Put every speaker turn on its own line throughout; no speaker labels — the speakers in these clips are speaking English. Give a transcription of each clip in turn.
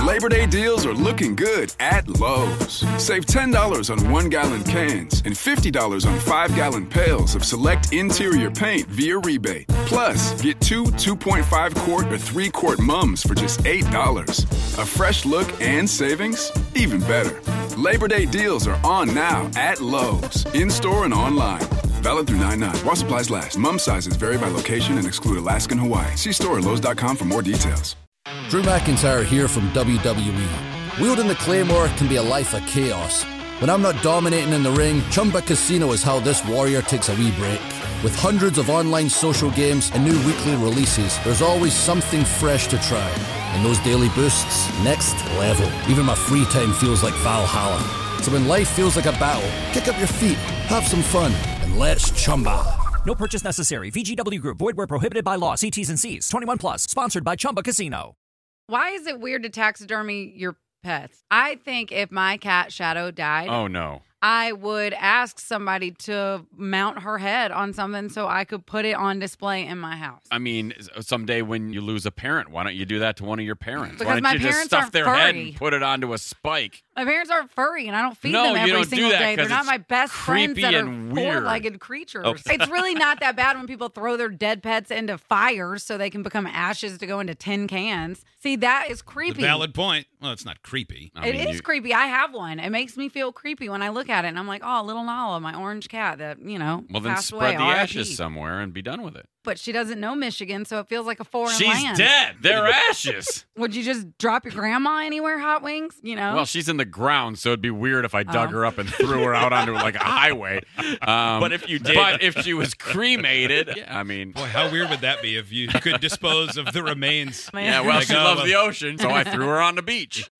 Labor Day deals are looking good at Lowe's. Save $10 on 1-gallon cans and $50 on 5-gallon pails of select interior paint via rebate. Plus, get 2 2.5-quart or 3-quart mums for just $8. A fresh look and savings? Even better. Labor Day deals are on now at Lowe's, in-store and online. Valid through 9/9. While supplies last. Mum sizes vary by location and exclude Alaska and Hawaii. See store at Lowe's.com for more details.
Drew McIntyre here from WWE. Wielding the Claymore can be a life of chaos. When I'm not dominating in the ring, Chumba Casino is how this warrior takes a wee break. With hundreds of online social games and new weekly releases, there's always something fresh to try. And those daily boosts, next level. Even my free time feels like Valhalla. So when life feels like a battle, kick up your feet, have some fun, and let's Chumba.
No purchase necessary. VGW Group. Void where prohibited by law. See T's and C's. 21 plus. Sponsored by Chumba Casino.
Why is it weird to taxidermy your pets? I think if my cat Shadow died,
Oh, no.
I would ask somebody to mount her head on something so I could put it on display in my house.
I mean, someday when you lose a parent, why don't you do that to one of your parents?
Because
why don't
my
you just
parents
stuff
aren't
their head
furry.
and put it onto a spike?
My parents aren't furry, and I don't feed
No,
them
you
every
don't do
single
that
day. They're
'cause
not
it's
my best friends
creepy
that are
and weird.
four-legged creatures.
Oh.
It's really not that bad when people throw their dead pets into fires so they can become ashes to go into tin cans. See, that is creepy.
Valid point. Well, it's not creepy.
It is creepy. I have one. It makes me feel creepy when I look at it, and I'm like, oh, little Nala, my orange cat that,
Well, then
passed away.
spread the
RIP.
ashes somewhere and be done with it.
But she doesn't know Michigan, so it feels like a foreign
She's
land.
dead. They're ashes.
Would you just drop your grandma anywhere, Hot Wings?
Well, she's in the ground, so it'd be weird if I dug her up and threw her out onto like a highway.
But if you did.
But if she was cremated, yeah, I mean.
Boy, how weird would that be if you could dispose of the remains?
Yeah, well, she loves the ocean, so I threw her on the beach.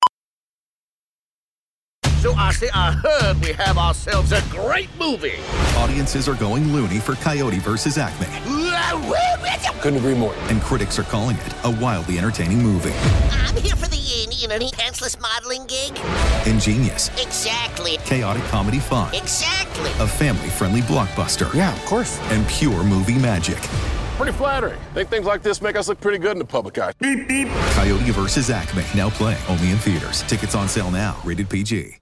So I heard we have ourselves a great movie.
Audiences are going loony for Coyote vs. Acme.
Couldn't agree more.
And critics are calling it a wildly entertaining movie.
I'm here for the pantsless modeling gig.
Ingenious.
Exactly.
Chaotic comedy fun.
Exactly.
A family-friendly blockbuster.
Yeah, of course.
And pure movie magic.
Pretty flattering. Think things like this make us look pretty good in the public eye. Beep, beep.
Coyote vs. Acme. Now playing only in theaters. Tickets on sale now. Rated PG.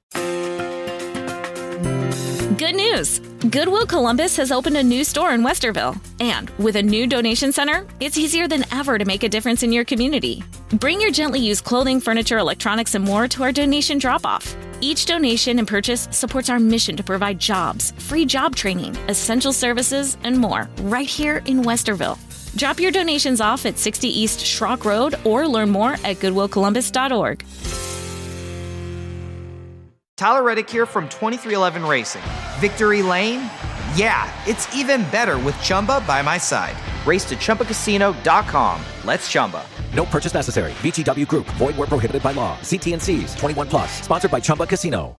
Good news! Goodwill Columbus has opened a new store in Westerville. And with a new donation center, it's easier than ever to make a difference in your community. Bring your gently used clothing, furniture, electronics, and more to our donation drop-off. Each donation and purchase supports our mission to provide jobs, free job training, essential services, and more right here in Westerville. Drop your donations off at 60 East Schrock Road or learn more at goodwillcolumbus.org.
Tyler Reddick here from 2311 Racing. Victory Lane? Yeah, it's even better with Chumba by my side. Race to ChumbaCasino.com. Let's Chumba.
No purchase necessary. VGW Group. Void where prohibited by law. See T&Cs. 21 plus. Sponsored by Chumba Casino.